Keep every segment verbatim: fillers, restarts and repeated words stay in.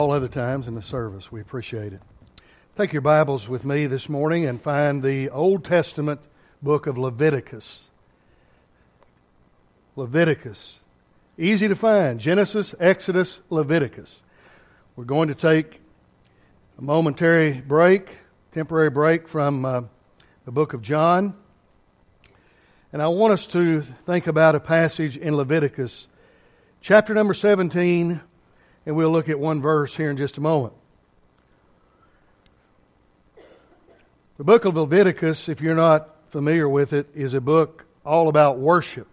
all other times in the service. We appreciate it. Take your Bibles with me this morning and find the Old Testament book of Leviticus. Leviticus. Easy to find. Genesis, Exodus, Leviticus. We're going to take a momentary break, temporary break from uh, the book of John. And I want us to think about a passage in Leviticus, chapter number seventeen, and we'll look at one verse here in just a moment. The book of Leviticus, if you're not familiar with it, is a book all about worship.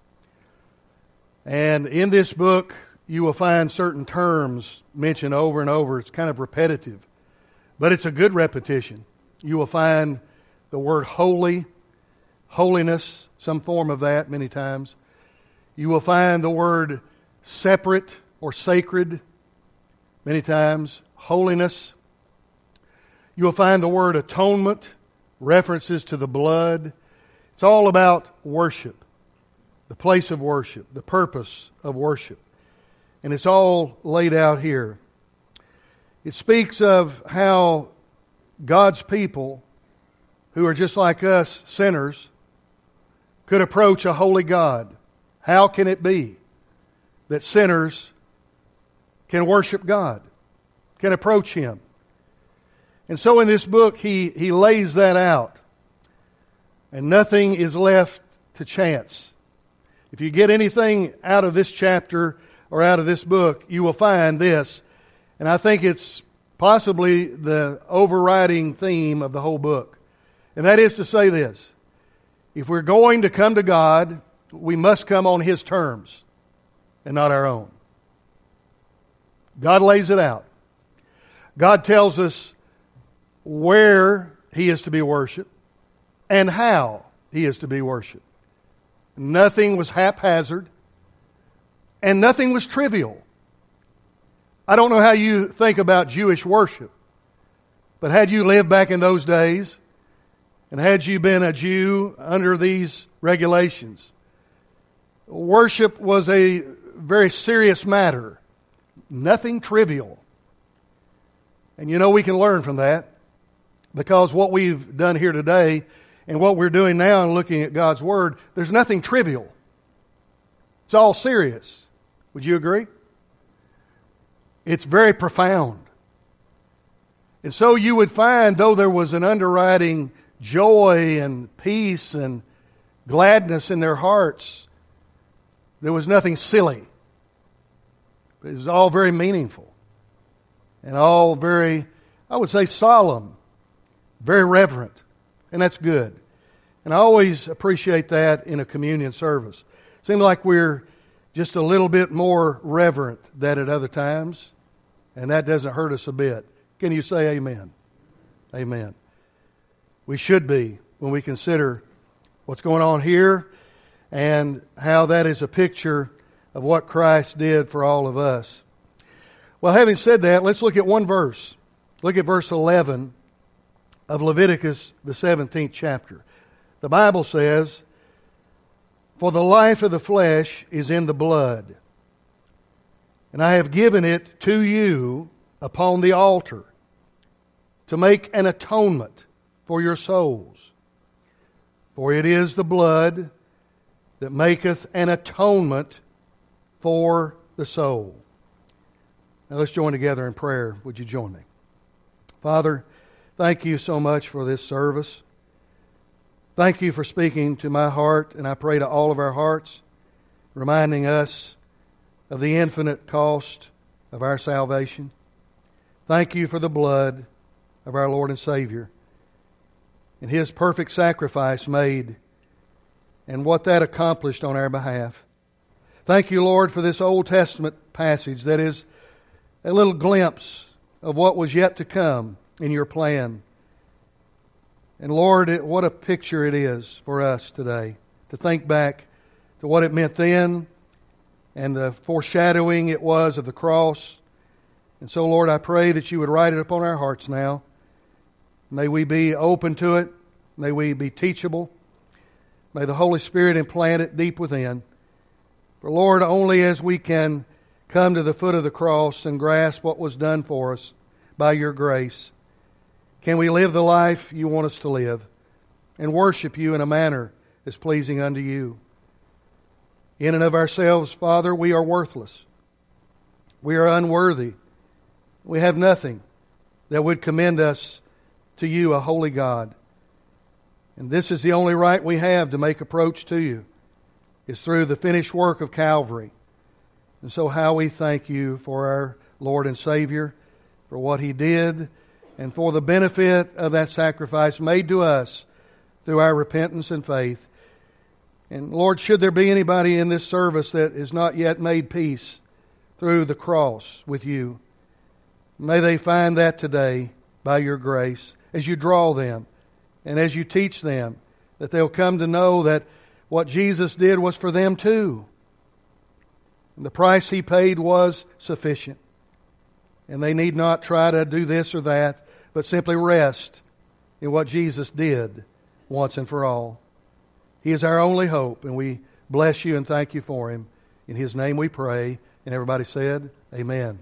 And in this book, you will find certain terms mentioned over and over. It's kind of repetitive, but it's a good repetition. You will find the word holy, holiness, some form of that many times. You will find the word separate or sacred many times, holiness. You will find the word atonement, references to the blood. It's all about worship, the place of worship, the purpose of worship. And it's all laid out here. It speaks of how God's people, who are just like us, sinners, could approach a holy God. How can it be that sinners can worship God, can approach Him? And so in this book, he, he lays that out. And nothing is left to chance. If you get anything out of this chapter or out of this book, you will find this. And I think it's possibly the overriding theme of the whole book. And that is to say this: if we're going to come to God, we must come on His terms and not our own. God lays it out. God tells us where He is to be worshiped and how He is to be worshiped. Nothing was haphazard and nothing was trivial. I don't know how you think about Jewish worship, but had you lived back in those days and had you been a Jew under these regulations, worship was a very serious matter. Nothing trivial. And you know, we can learn from that, because what we've done here today and what we're doing now and looking at God's Word, there's nothing trivial. It's all serious. Would you agree? It's very profound. And so you would find, though there was an underwriting joy and peace and gladness in their hearts, there was nothing silly. It was all very meaningful and all very, I would say, solemn, very reverent, and that's good. And I always appreciate that in a communion service. It seems like we're just a little bit more reverent than at other times, and that doesn't hurt us a bit. Can you say amen? Amen. We should be when we consider what's going on here and how that is a picture of what Christ did for all of us. Well, having said that, let's look at one verse. Look at verse eleven of Leviticus, the seventeenth chapter. The Bible says, "For the life of the flesh is in the blood, and I have given it to you upon the altar to make an atonement for your souls. For it is the blood that maketh an atonement for the soul." Now let's join together in prayer. Would you join me? Father, thank you so much for this service. Thank you for speaking to my heart, and I pray to all of our hearts, reminding us of the infinite cost of our salvation. Thank you for the blood of our Lord and Savior and His perfect sacrifice made and what that accomplished on our behalf. Thank you, Lord, for this Old Testament passage that is a little glimpse of what was yet to come in your plan. And Lord, it, what a picture it is for us today to think back to what it meant then and the foreshadowing it was of the cross. And so, Lord, I pray that you would write it upon our hearts now. May we be open to it. May we be teachable. May the Holy Spirit implant it deep within. For, Lord, only as we can come to the foot of the cross and grasp what was done for us by your grace? Can we live the life you want us to live and worship you in a manner that's pleasing unto you? In and of ourselves, Father, we are worthless. We are unworthy. We have nothing that would commend us to you, a holy God. And this is the only right we have to make approach to you, is through the finished work of Calvary. And so how we thank you for our Lord and Savior, for what He did, and for the benefit of that sacrifice made to us through our repentance and faith. And Lord, should there be anybody in this service that has not yet made peace through the cross with you, may they find that today by your grace as you draw them and as you teach them, that they'll come to know that what Jesus did was for them too. And the price He paid was sufficient. And they need not try to do this or that, but simply rest in what Jesus did once and for all. He is our only hope, and we bless you and thank you for Him. In His name we pray. And everybody said, amen.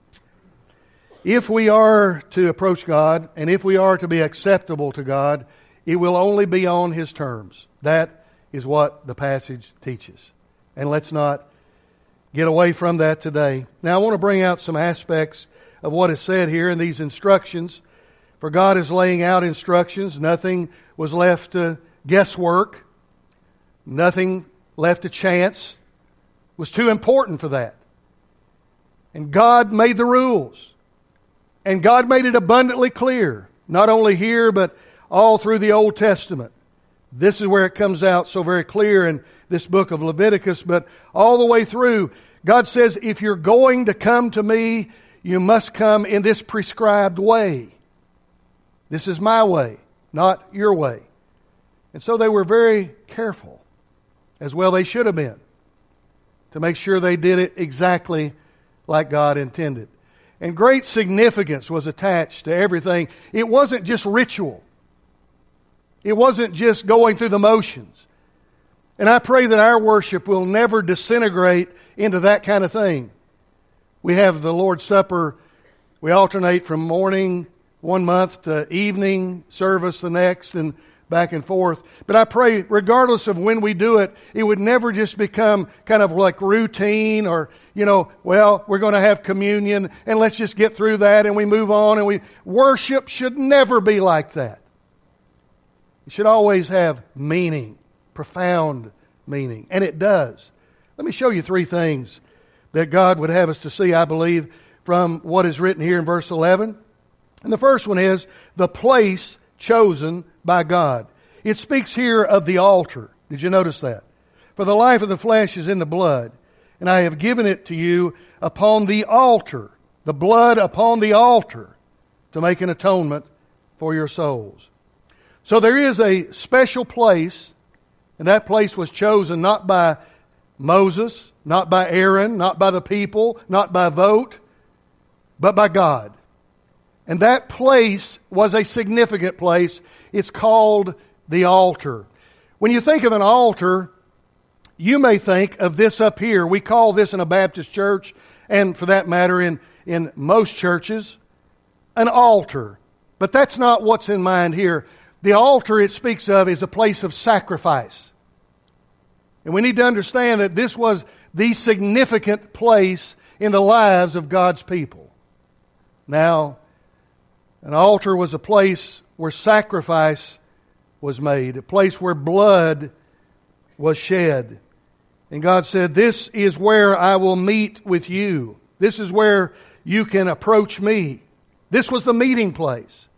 If we are to approach God, and if we are to be acceptable to God, it will only be on His terms. That is what the passage teaches. And let's not get away from that today. Now I want to bring out some aspects of what is said here in these instructions. For God is laying out instructions. Nothing was left to guesswork. Nothing left to chance. It was too important for that. And God made the rules. And God made it abundantly clear, not only here, but all through the Old Testament. This is where it comes out so very clear in this book of Leviticus, but all the way through, God says, if you're going to come to me, you must come in this prescribed way. This is my way, not your way. And so they were very careful, as well they should have been, to make sure they did it exactly like God intended. And great significance was attached to everything. It wasn't just ritual. It wasn't just going through the motions. And I pray that our worship will never disintegrate into that kind of thing. We have the Lord's Supper. We alternate from morning one month to evening service the next, and back and forth. But I pray, regardless of when we do it, it would never just become kind of like routine or, you know, well, we're going to have communion and let's just get through that and we move on. And we worship should never be like that. It should always have meaning, profound meaning. And it does. Let me show you three things that God would have us to see, I believe, from what is written here in verse eleven. And the first one is the place chosen by God. It speaks here of the altar. Did you notice that? For the life of the flesh is in the blood, and I have given it to you upon the altar, the blood upon the altar, to make an atonement for your souls. So there is a special place, and that place was chosen not by Moses, not by Aaron, not by the people, not by vote, but by God. And that place was a significant place. It's called the altar. When you think of an altar, you may think of this up here. We call this in a Baptist church, and for that matter in, in most churches, an altar. But that's not what's in mind here. The altar it speaks of is a place of sacrifice. And we need to understand that this was the significant place in the lives of God's people. Now, an altar was a place where sacrifice was made, a place where blood was shed. And God said, this is where I will meet with you. This is where you can approach me. This was the meeting place.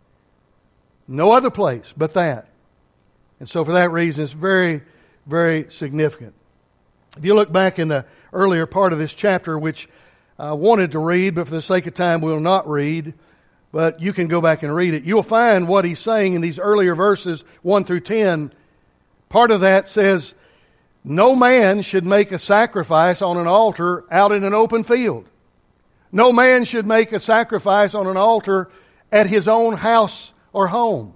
No other place but that. And so for that reason, it's very, very significant. If you look back in the earlier part of this chapter, which I wanted to read, but for the sake of time we'll not read, but you can go back and read it. You'll find what he's saying in these earlier verses, one through ten. Part of that says, no man should make a sacrifice on an altar out in an open field. No man should make a sacrifice on an altar at his own house or home.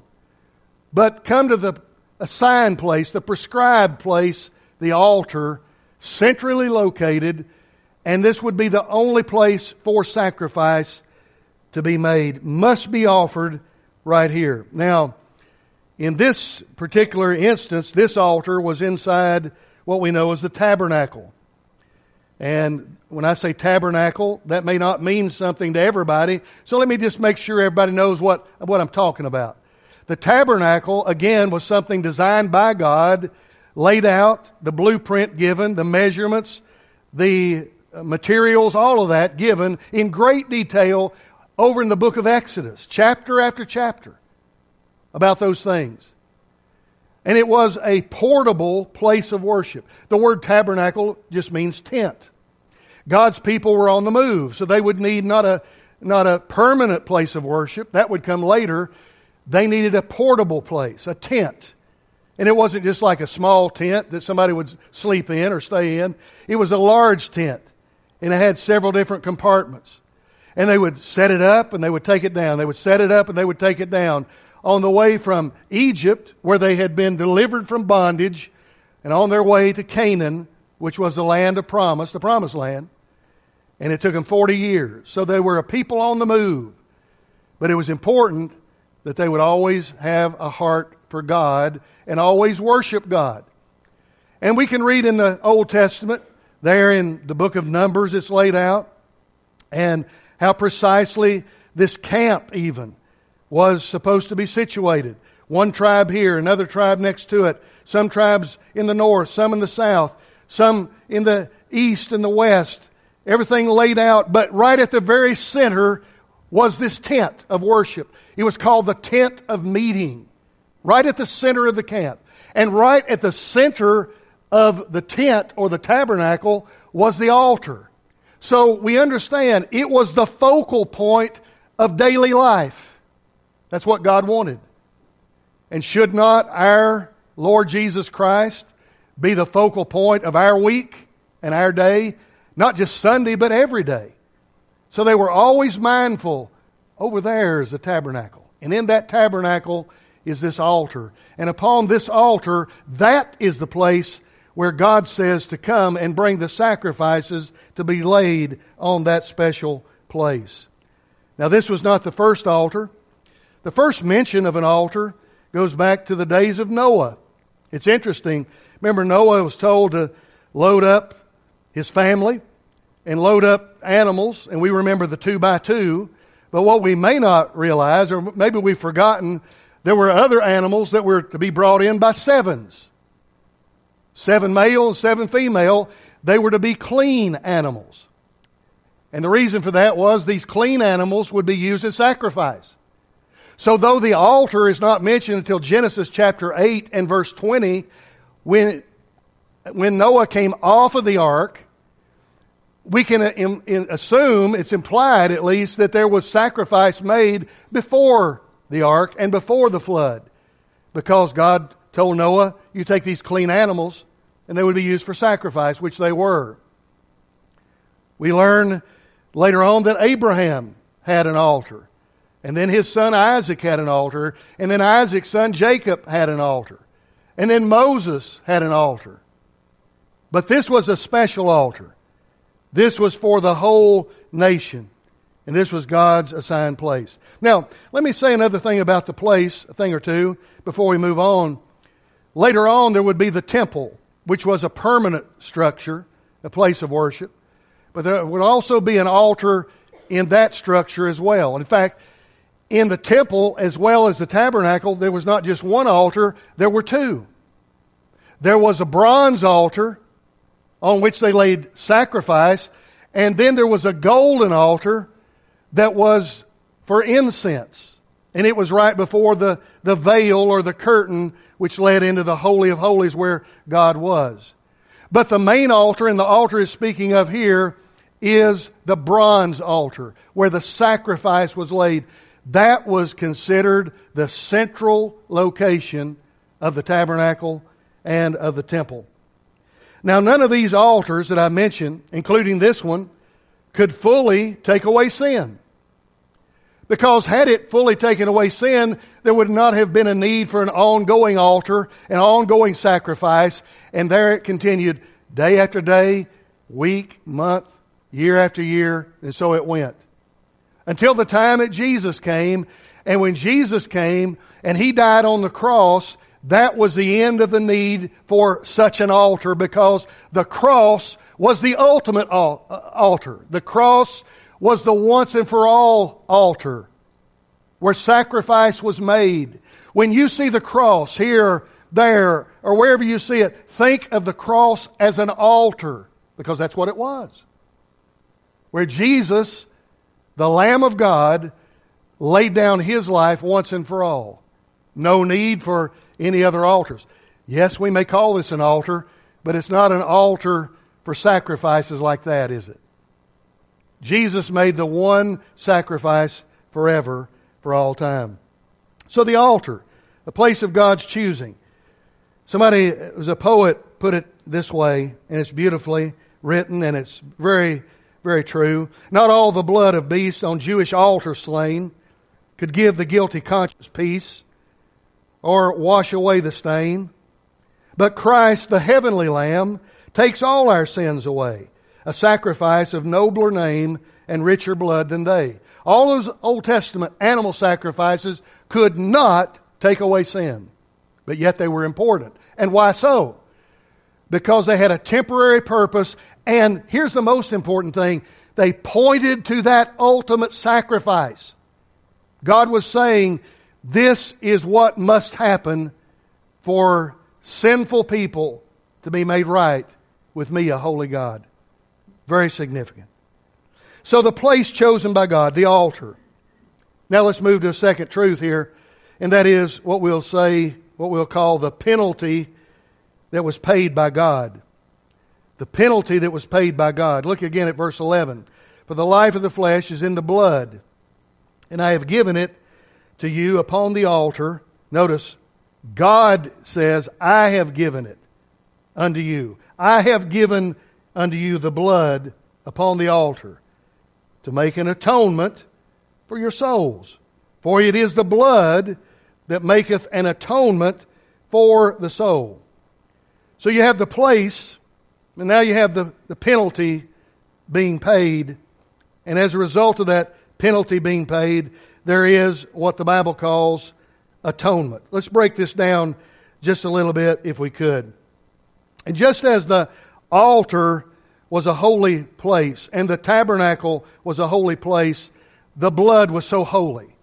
But come to the assigned place, the prescribed place, the altar, centrally located, And this would be the only place for sacrifice to be made. Must be offered right here. Now, in this particular instance, this altar was inside what we know as the tabernacle. And when I say tabernacle, that may not mean something to everybody. So let me just make sure everybody knows what, what I'm talking about. The tabernacle, again, was something designed by God, laid out, the blueprint given, the measurements, the materials, all of that given in great detail over in the book of Exodus, chapter after chapter, about those things. And it was a portable place of worship. The word tabernacle just means tent. God's people were on the move, so they would need not a, not a permanent place of worship. That would come later. They needed a portable place, a tent. And it wasn't just like a small tent that somebody would sleep in or stay in. It was a large tent, and it had several different compartments. And they would set it up and they would take it down. They would set it up and they would take it down. On the way from Egypt, where they had been delivered from bondage, and on their way to Canaan, which was the land of promise, the promised land. And it took them forty years. So they were a people on the move. But it was important that they would always have a heart for God and always worship God. And we can read in the Old Testament, there in the book of Numbers it's laid out, and how precisely this camp even was supposed to be situated. One tribe here, another tribe next to it, some tribes in the north, some in the south, some in the east and the west, everything laid out. But right at the very center was this tent of worship. It was called the tent of meeting, right at the center of the camp. And right at the center of the tent or the tabernacle was the altar. So we understand it was the focal point of daily life. That's what God wanted. And should not our Lord Jesus Christ be the focal point of our week and our day? Not just Sunday, but every day. So they were always mindful, over there is the tabernacle. And in that tabernacle is this altar. And upon this altar, that is the place where God says to come and bring the sacrifices to be laid on that special place. Now, this was not the first altar. The first mention of an altar goes back to the days of Noah. It's interesting. Remember, Noah was told to load up his family and load up animals, and we remember the two by two. But what we may not realize, or maybe we've forgotten, there were other animals that were to be brought in by sevens. Seven male and seven female. They were to be clean animals. And the reason for that was these clean animals would be used in sacrifice. So though the altar is not mentioned until Genesis chapter eight and verse twenty, when, when Noah came off of the ark, we can in, in, assume, it's implied at least, that there was sacrifice made before the ark and before the flood. Because God told Noah, you take these clean animals and they would be used for sacrifice, which they were. We learn later on that Abraham had an altar. And then his son Isaac had an altar. And then Isaac's son Jacob had an altar. And then Moses had an altar. But this was a special altar. This was for the whole nation. And this was God's assigned place. Now, let me say another thing about the place, a thing or two, before we move on. Later on, there would be the temple, which was a permanent structure, a place of worship. But there would also be an altar in that structure as well. And in fact, in the temple as well as the tabernacle, there was not just one altar, there were two. There was a bronze altar on which they laid sacrifice, and then there was a golden altar that was for incense. And it was right before the, the veil or the curtain which led into the Holy of Holies where God was. But the main altar, and the altar is speaking of here, is the bronze altar where the sacrifice was laid. That was considered the central location of the tabernacle and of the temple. Now, none of these altars that I mentioned, including this one, could fully take away sin. Because had it fully taken away sin, there would not have been a need for an ongoing altar, an ongoing sacrifice, and there it continued day after day, week, month, year after year, and so it went. Until the time that Jesus came, and when Jesus came and He died on the cross, that was the end of the need for such an altar, because the cross was the ultimate altar. The cross was the once and for all altar where sacrifice was made. When you see the cross here, there, or wherever you see it, think of the cross as an altar, because that's what it was. Where Jesus, the Lamb of God, laid down His life once and for all. No need for any other altars. Yes, we may call this an altar, but it's not an altar for sacrifices like that, is it? Jesus made the one sacrifice forever, for all time. So the altar, the place of God's choosing. Somebody, it was a poet, put it this way, and it's beautifully written, and it's very, very true. Not all the blood of beasts on Jewish altars slain could give the guilty conscience peace or wash away the stain. But Christ, the heavenly Lamb, takes all our sins away, a sacrifice of nobler name and richer blood than they. All those Old Testament animal sacrifices could not take away sin, but yet they were important. And why so? Because they had a temporary purpose, and here's the most important thing, they pointed to that ultimate sacrifice. God was saying, this is what must happen for sinful people to be made right with me, a holy God. Very significant. So the place chosen by God, the altar. Now let's move to a second truth here, and that is what we'll say, what we'll call the penalty that was paid by God. The penalty that was paid by God. Look again at verse eleven. For the life of the flesh is in the blood, and I have given it to you upon the altar. Notice, God says, I have given it unto you. I have given unto you the blood upon the altar to make an atonement for your souls. For it is the blood that maketh an atonement for the soul. So you have the place, and now you have the, the penalty being paid. And as a result of that penalty being paid, there is what the Bible calls atonement. Let's break this down just a little bit if we could. And just as the altar was a holy place and the tabernacle was a holy place, the blood was so holy.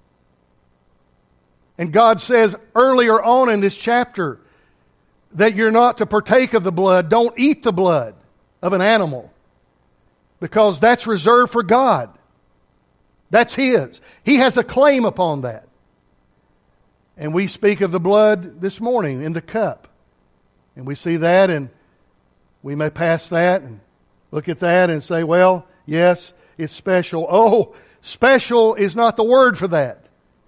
And God says earlier on in this chapter that you're not to partake of the blood. Don't eat the blood of an animal, because that's reserved for God. That's His. He has a claim upon that. And we speak of the blood this morning in the cup. And we see that, and we may pass that and look at that and say, well, yes, it's special. Oh, special is not the word for that.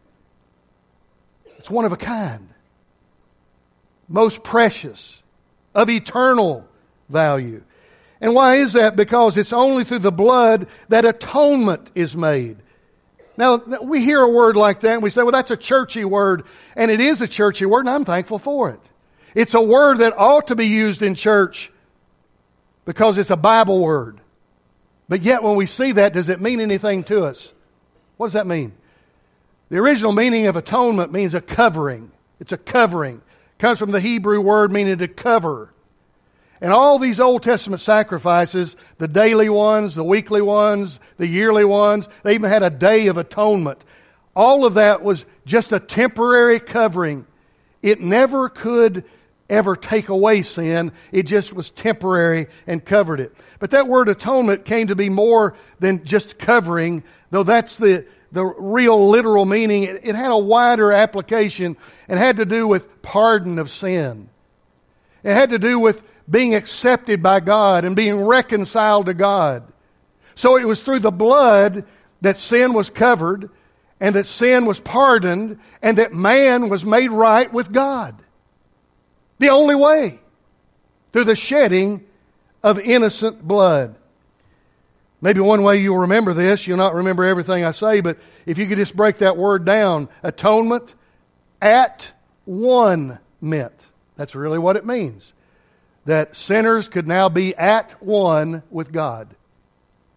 It's one of a kind. Most precious, of eternal value. And why is that? Because it's only through the blood that atonement is made. Now, we hear a word like that and we say, well, that's a churchy word. And it is a churchy word, and I'm thankful for it. It's a word that ought to be used in church because it's a Bible word. But yet when we see that, does it mean anything to us? What does that mean? The original meaning of atonement means a covering. It's a covering. It comes from the Hebrew word meaning to cover. And all these Old Testament sacrifices, the daily ones, the weekly ones, the yearly ones, they even had a day of atonement. All of that was just a temporary covering. It never could ever take away sin. It just was temporary and covered it. But that word atonement came to be more than just covering, though that's the, the real literal meaning. It, it had a wider application and had to do with pardon of sin. It had to do with being accepted by God and being reconciled to God. So it was through the blood that sin was covered and that sin was pardoned and that man was made right with God. The only way, through the shedding of innocent blood. Maybe one way you'll remember this, you'll not remember everything I say, but if you could just break that word down, atonement, at one meant. That's really what it means. That sinners could now be at one with God.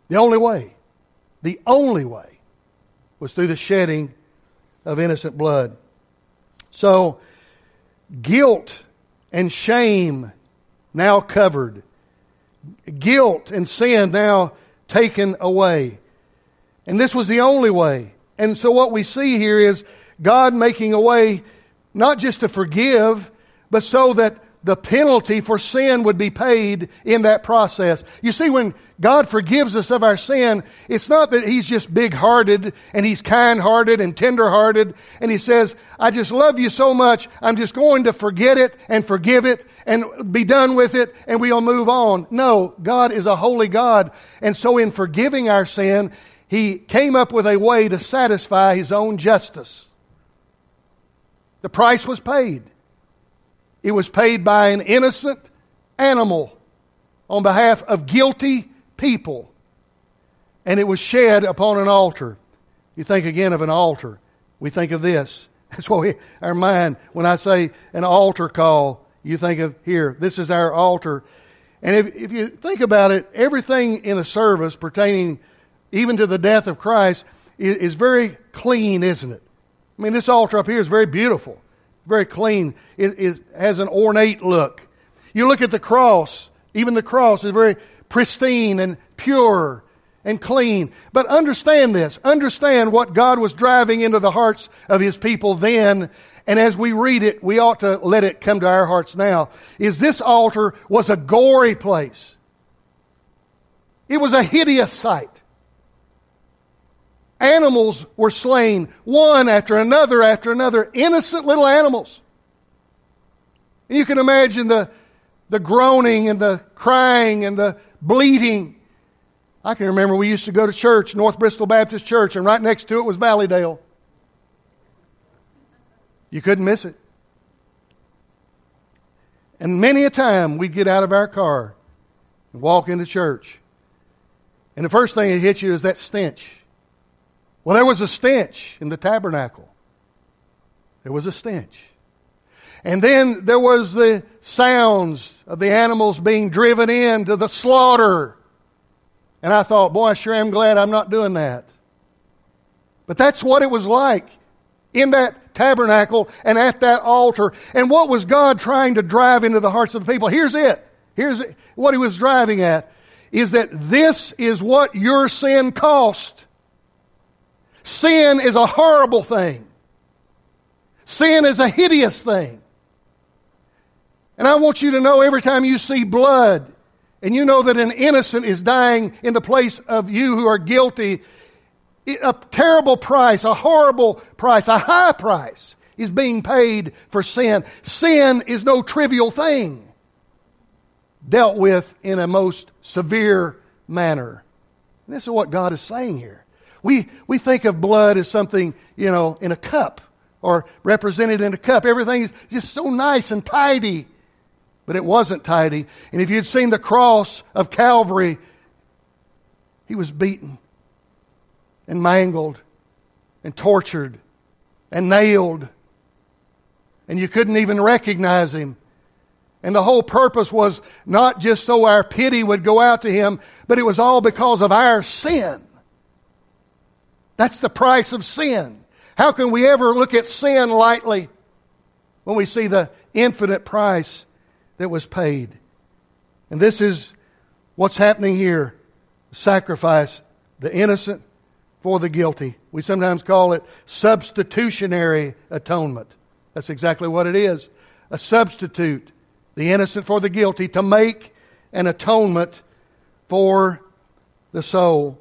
The only way, the only way was through the shedding of innocent blood. So, guilt and shame now covered. Guilt and sin now taken away. And this was the only way. And so what we see here is God making a way not just to forgive, but so that the penalty for sin would be paid in that process. You see, when God forgives us of our sin, it's not that He's just big-hearted and He's kind-hearted and tender-hearted and He says, I just love you so much, I'm just going to forget it and forgive it and be done with it and we'll move on. No, God is a holy God. And so in forgiving our sin, He came up with a way to satisfy His own justice. The price was paid. It was paid by an innocent animal on behalf of guilty people. And it was shed upon an altar. You think again of an altar. We think of this. That's what we, our mind, when I say an altar call, you think of here, this is our altar. And if, if you think about it, everything in a service pertaining even to the death of Christ is, is very clean, isn't it? I mean, this altar up here is very beautiful. Very clean. It, it has an ornate look. You look at the cross. Even the cross is very pristine and pure and clean. But understand this. Understand what God was driving into the hearts of His people then. And as we read it, we ought to let it come to our hearts now. Is this altar was a gory place. It was a hideous sight. Animals were slain, one after another after another, innocent little animals. And you can imagine the, the groaning and the crying and the bleating. I can remember we used to go to church, North Bristol Baptist Church, and right next to it was Valleydale. You couldn't miss it. And many a time we'd get out of our car and walk into church. And the first thing that hit you is that stench. Well, there was a stench in the tabernacle. There was a stench. And then there was the sounds of the animals being driven in to the slaughter. And I thought, boy, I sure am glad I'm not doing that. But that's what it was like in that tabernacle and at that altar. And what was God trying to drive into the hearts of the people? Here's it. Here's it. What He was driving at is that this is what your sin cost. Sin is a horrible thing. Sin is a hideous thing. And I want you to know every time you see blood and you know that an innocent is dying in the place of you who are guilty, a terrible price, a horrible price, a high price is being paid for sin. Sin is no trivial thing, dealt with in a most severe manner. And this is what God is saying here. We we think of blood as something, you know, in a cup or represented in a cup. Everything is just so nice and tidy. But it wasn't tidy. And if you'd seen the cross of Calvary, He was beaten and mangled and tortured and nailed. And you couldn't even recognize Him. And the whole purpose was not just so our pity would go out to Him, but it was all because of our sin. That's the price of sin. How can we ever look at sin lightly when we see the infinite price that was paid? And this is what's happening here. Sacrifice the innocent for the guilty. We sometimes call it substitutionary atonement. That's exactly what it is. A substitute, the innocent for the guilty, to make an atonement for the soul.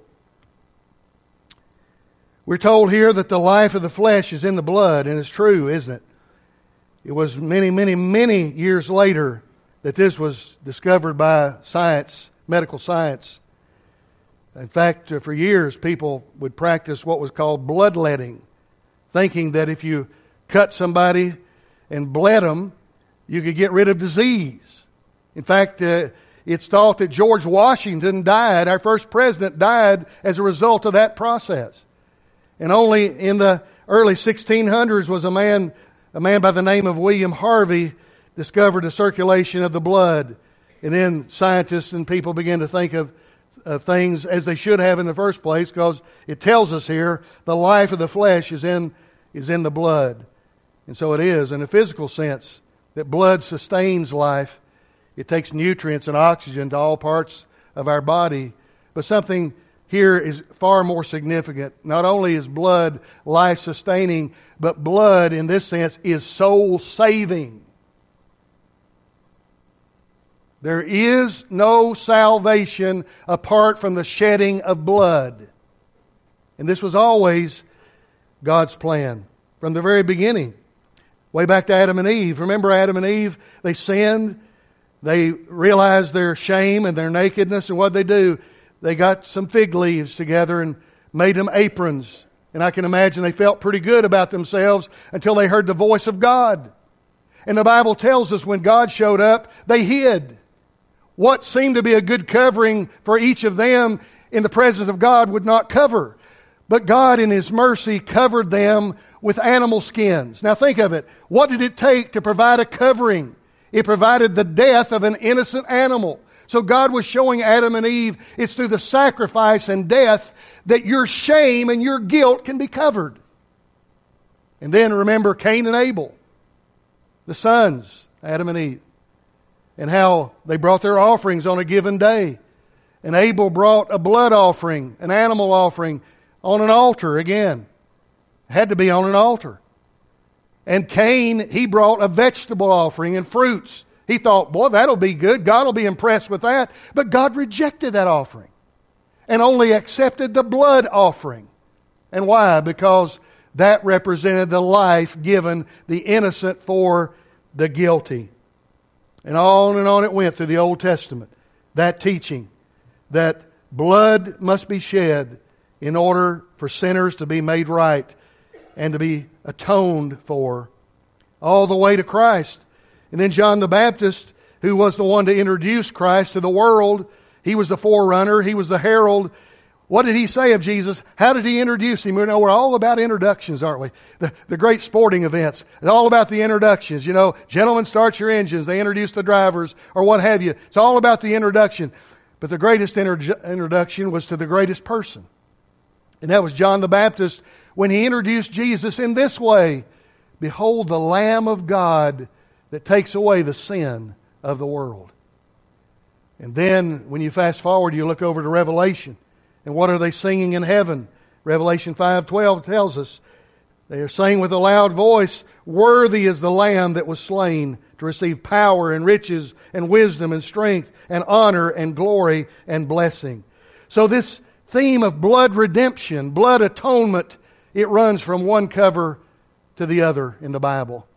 We're told here that the life of the flesh is in the blood, and it's true, isn't it? It was many, many, many years later that this was discovered by science, medical science. In fact, for years, people would practice what was called bloodletting, thinking that if you cut somebody and bled them, you could get rid of disease. In fact, uh, it's thought that George Washington died, our first president died as a result of that process. And only in the early sixteen hundreds was a man, a man by the name of William Harvey, discovered the circulation of the blood. And then scientists and people began to think of of things as they should have in the first place, because it tells us here the life of the flesh is in, is in the blood. And so it is, in a physical sense, that blood sustains life. It takes nutrients and oxygen to all parts of our body. But something here is far more significant. Not only is blood life-sustaining, but blood, in this sense, is soul-saving. There is no salvation apart from the shedding of blood. And this was always God's plan from the very beginning. Way back to Adam and Eve. Remember Adam and Eve? They sinned. They realized their shame and their nakedness. And what did they do? They got some fig leaves together and made them aprons. And I can imagine they felt pretty good about themselves until they heard the voice of God. And the Bible tells us when God showed up, they hid. What seemed to be a good covering for each of them in the presence of God would not cover. But God in His mercy covered them with animal skins. Now think of it. What did it take to provide a covering? It provided the death of an innocent animal. So God was showing Adam and Eve it's through the sacrifice and death that your shame and your guilt can be covered. And then remember Cain and Abel, the sons, Adam and Eve, and how they brought their offerings on a given day. And Abel brought a blood offering, an animal offering, on an altar again. It had to be on an altar. And Cain, he brought a vegetable offering and fruits. He thought, boy, that'll be good. God will be impressed with that. But God rejected that offering and only accepted the blood offering. And why? Because that represented the life given, the innocent for the guilty. And on and on it went through the Old Testament. That teaching that blood must be shed in order for sinners to be made right and to be atoned for, all the way to Christ. And then John the Baptist, who was the one to introduce Christ to the world, he was the forerunner, he was the herald. What did he say of Jesus? How did he introduce him? We know we're all about introductions, aren't we? The, the great sporting events. It's all about the introductions. You know, gentlemen, start your engines. They introduce the drivers or what have you. It's all about the introduction. But the greatest inter- introduction was to the greatest person. And that was John the Baptist when he introduced Jesus in this way. Behold the Lamb of God that takes away the sin of the world. And then when you fast forward, you look over to Revelation. And what are they singing in heaven? Revelation five twelve tells us they are saying with a loud voice, worthy is the Lamb that was slain to receive power and riches and wisdom and strength and honor and glory and blessing. So this theme of blood redemption, blood atonement, it runs from one cover to the other in the Bible.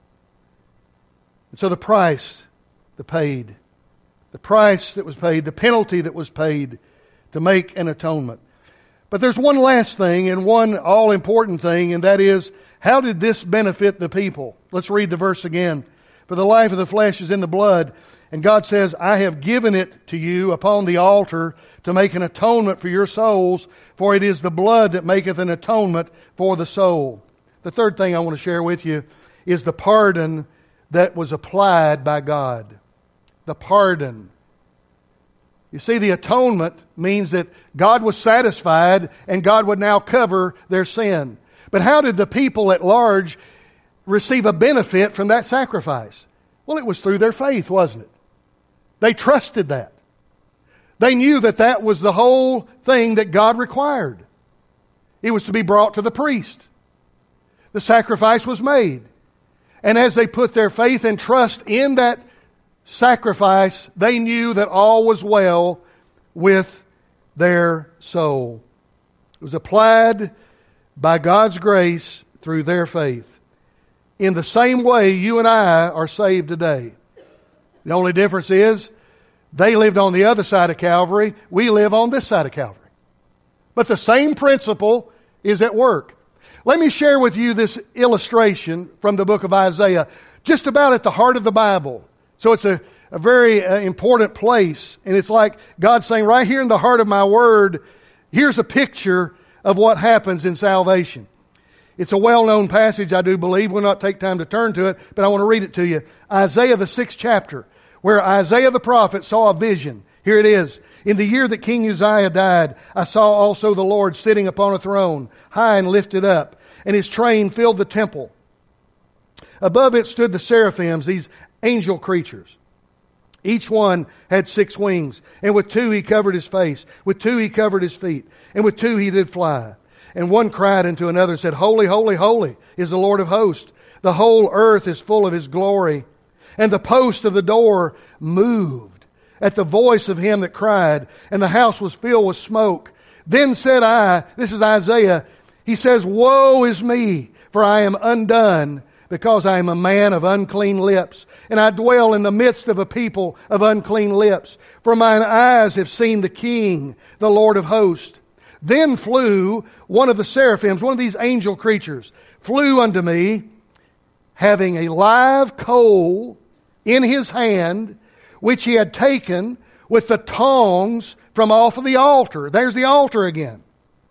And so the price, the paid, the price that was paid, the penalty that was paid to make an atonement. But there's one last thing and one all-important thing, and that is, how did this benefit the people? Let's read the verse again. For the life of the flesh is in the blood, and God says, I have given it to you upon the altar to make an atonement for your souls, for it is the blood that maketh an atonement for the soul. The third thing I want to share with you is the pardon that was applied by God. The pardon. You see, the atonement means that God was satisfied and God would now cover their sin. But how did the people at large receive a benefit from that sacrifice? Well, it was through their faith, wasn't it? They trusted that. They knew that that was the whole thing that God required. It was to be brought to the priest. The sacrifice was made. And as they put their faith and trust in that sacrifice, they knew that all was well with their soul. It was applied by God's grace through their faith. In the same way, you and I are saved today. The only difference is they lived on the other side of Calvary. We live on this side of Calvary. But the same principle is at work. Let me share with you this illustration from the book of Isaiah, just about at the heart of the Bible. So it's a, a very uh, important place. And it's like God saying, right here in the heart of my word, here's a picture of what happens in salvation. It's a well-known passage, I do believe. We'll not take time to turn to it, but I want to read it to you. Isaiah, the sixth chapter, where Isaiah the prophet saw a vision. Here it is. In the year that King Uzziah died, I saw also the Lord sitting upon a throne, high and lifted up, and his train filled the temple. Above it stood the seraphims, these angel creatures. Each one had six wings, and with two he covered his face, with two he covered his feet, and with two he did fly. And one cried unto another and said, Holy, holy, holy is the Lord of hosts. The whole earth is full of his glory. And the post of the door moved at the voice of him that cried, and the house was filled with smoke. Then said I, this is Isaiah, he says, Woe is me, for I am undone, because I am a man of unclean lips, and I dwell in the midst of a people of unclean lips. For mine eyes have seen the King, the Lord of hosts. Then flew one of the seraphims, one of these angel creatures, flew unto me, having a live coal in his hand, which he had taken with the tongs from off of the altar. There's the altar again.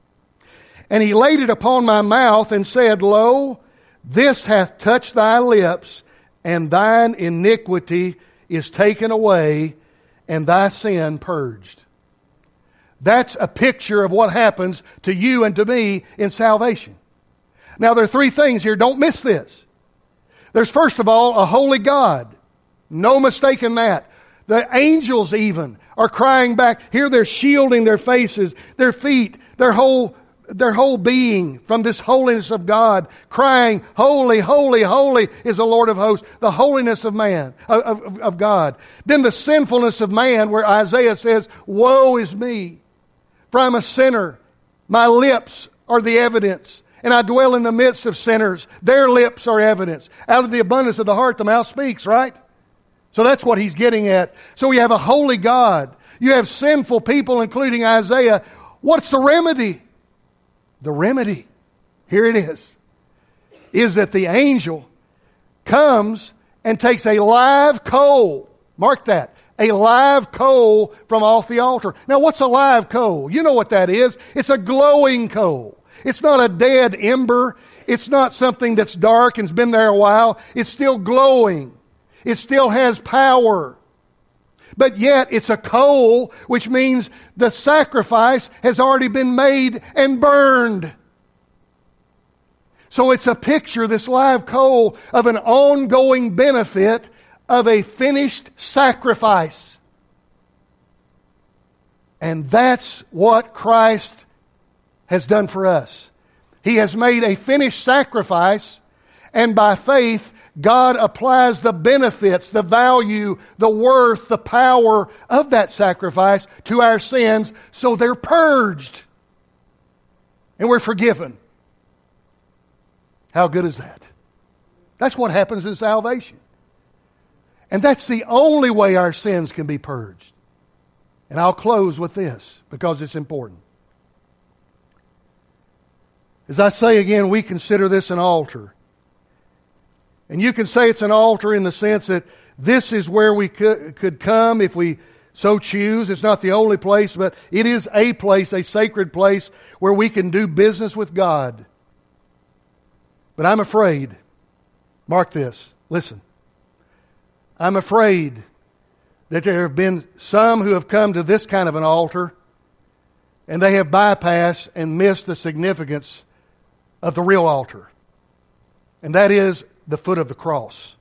And he laid it upon my mouth and said, Lo, this hath touched thy lips, and thine iniquity is taken away, and thy sin purged. That's a picture of what happens to you and to me in salvation. Now there are three things here. Don't miss this. There's first of all a holy God. No mistake in that. The angels even are crying back. Here they're shielding their faces, their feet, their whole their whole being from this holiness of God, crying, Holy, holy, holy is the Lord of hosts, the holiness of man, of, of, of God. Then the sinfulness of man, where Isaiah says, Woe is me, for I'm a sinner. My lips are the evidence, and I dwell in the midst of sinners. Their lips are evidence. Out of the abundance of the heart, the mouth speaks, right? So that's what he's getting at. So we have a holy God. You have sinful people, including Isaiah. What's the remedy? The remedy, here it is, is that the angel comes and takes a live coal. Mark that. A live coal from off the altar. Now what's a live coal? You know what that is. It's a glowing coal. It's not a dead ember. It's not something that's dark and's been there a while. It's still glowing. It still has power. But yet it's a coal, which means the sacrifice has already been made and burned. So it's a picture, this live coal, of an ongoing benefit of a finished sacrifice. And that's what Christ has done for us. He has made a finished sacrifice, and by faith, God applies the benefits, the value, the worth, the power of that sacrifice to our sins, so they're purged. And we're forgiven. How good is that? That's what happens in salvation. And that's the only way our sins can be purged. And I'll close with this, because it's important. As I say again, we consider this an altar. And you can say it's an altar in the sense that this is where we could, could come if we so choose. It's not the only place, but it is a place, a sacred place where we can do business with God. But I'm afraid, mark this, listen. I'm afraid that there have been some who have come to this kind of an altar and they have bypassed and missed the significance of the real altar. And that is the foot of the cross.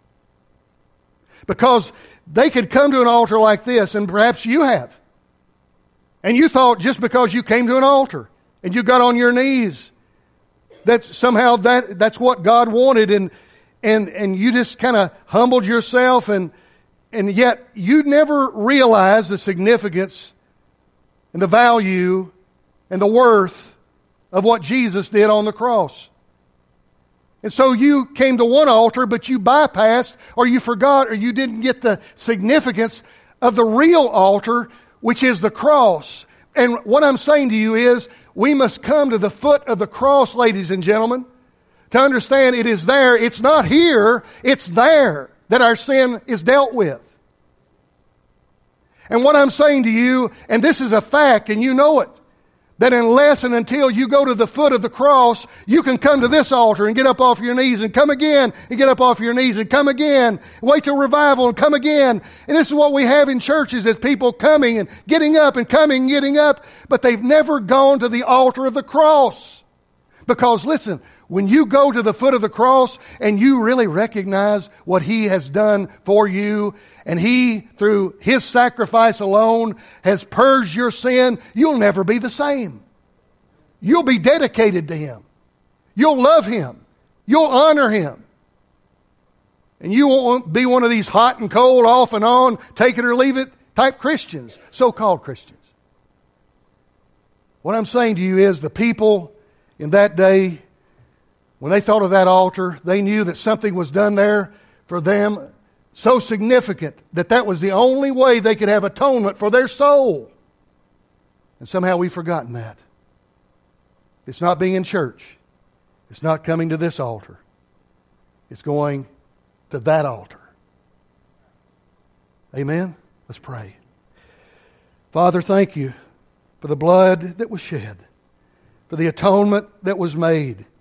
Because they could come to an altar like this, and perhaps you have. And you thought just because you came to an altar and you got on your knees, that somehow that, that's what God wanted, and and and you just kind of humbled yourself, and and yet you never realized the significance and the value and the worth of what Jesus did on the cross. And so you came to one altar, but you bypassed, or you forgot, or you didn't get the significance of the real altar, which is the cross. And what I'm saying to you is, we must come to the foot of the cross, ladies and gentlemen, to understand it is there. It's not here, it's there that our sin is dealt with. And what I'm saying to you, and this is a fact, and you know it, that unless and until you go to the foot of the cross, you can come to this altar and get up off your knees and come again and get up off your knees and come again. Wait till revival and come again. And this is what we have in churches, is people coming and getting up and coming and getting up, but they've never gone to the altar of the cross. Because listen, when you go to the foot of the cross and you really recognize what He has done for you, and He, through His sacrifice alone, has purged your sin, you'll never be the same. You'll be dedicated to Him. You'll love Him. You'll honor Him. And you won't be one of these hot and cold, off and on, take it or leave it type Christians, so-called Christians. What I'm saying to you is the people in that day, when they thought of that altar, they knew that something was done there for them so significant that that was the only way they could have atonement for their soul. And somehow we've forgotten that. It's not being in church. It's not coming to this altar. It's going to that altar. Amen? Let's pray. Father, thank You for the blood that was shed, for the atonement that was made.